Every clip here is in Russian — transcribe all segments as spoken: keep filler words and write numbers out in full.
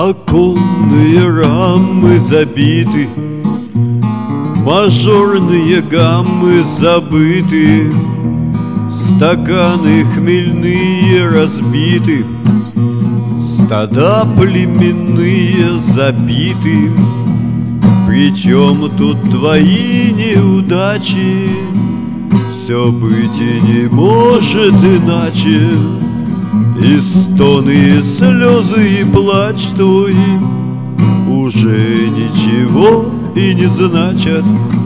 Оконные рамы забиты, мажорные гаммы забыты, стаканы хмельные разбиты, стада племенные забиты. Причем тут твои неудачи? Все быть и не может иначе. И стоны, и слезы, и плач твой уже ничего и не значат.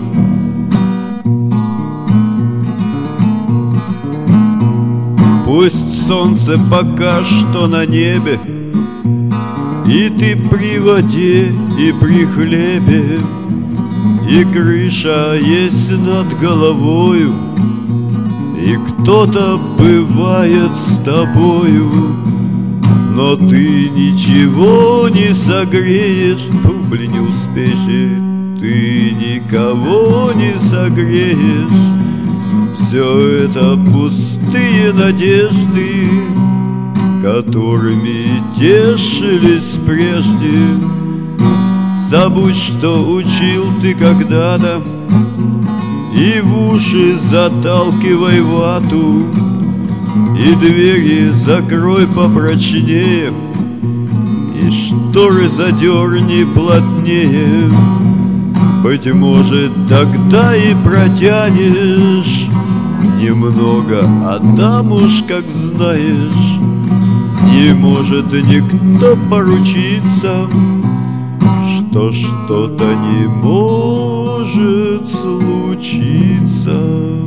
Пусть солнце пока что на небе, и ты при воде, и при хлебе, и крыша есть над головою, и кто-то бывает с тобою, но ты ничего не согреешь, бли, не успеешь, ты никого не согреешь. Все это пустые надежды, которыми тешились прежде. Забудь, что учил ты когда-то, и в уши заталкивай вату, и двери закрой попрочнее, и шторы задерни плотнее. Быть может, тогда и протянешь немного, а там уж, как знаешь, не может никто поручиться, что что-то не может случиться.